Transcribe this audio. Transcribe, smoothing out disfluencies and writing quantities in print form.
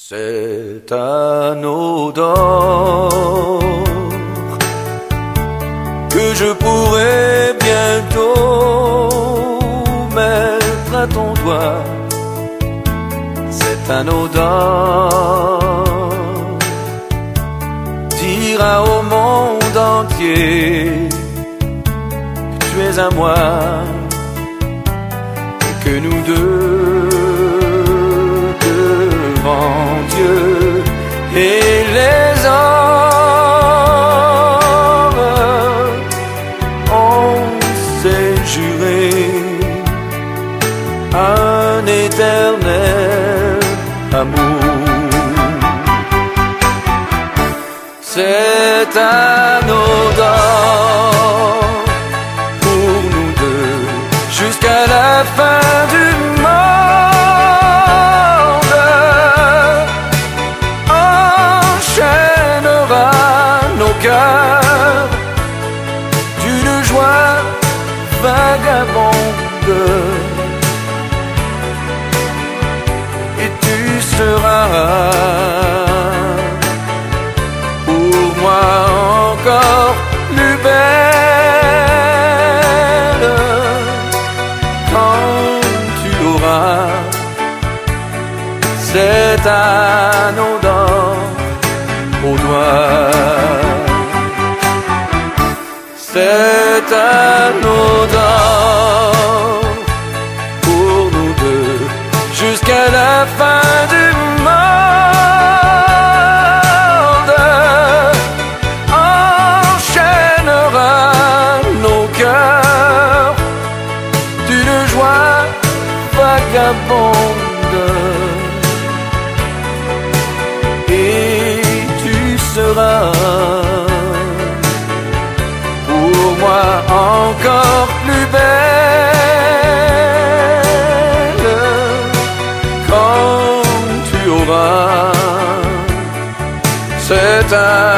C'est anodin que je pourrais bientôt mettre à ton doigt. C'est anodin, dira au monde entier que tu es à moi et que nous deux devant Dieu et les hommes, on s'est juré un éternel amour. C'est anodin pour nous deux jusqu'à la fin du monde. Enchaînera nos cœurs d'une joie vagabonde, et tu seras pour moi encore plus belle quand tu auras cet anodin au doigt. C'est anodin pour nous deux jusqu'à la fin du monde. Enchaînera nos cœurs d'une joie vagabonde, et tu seras pour moi encore plus belle quand tu auras cet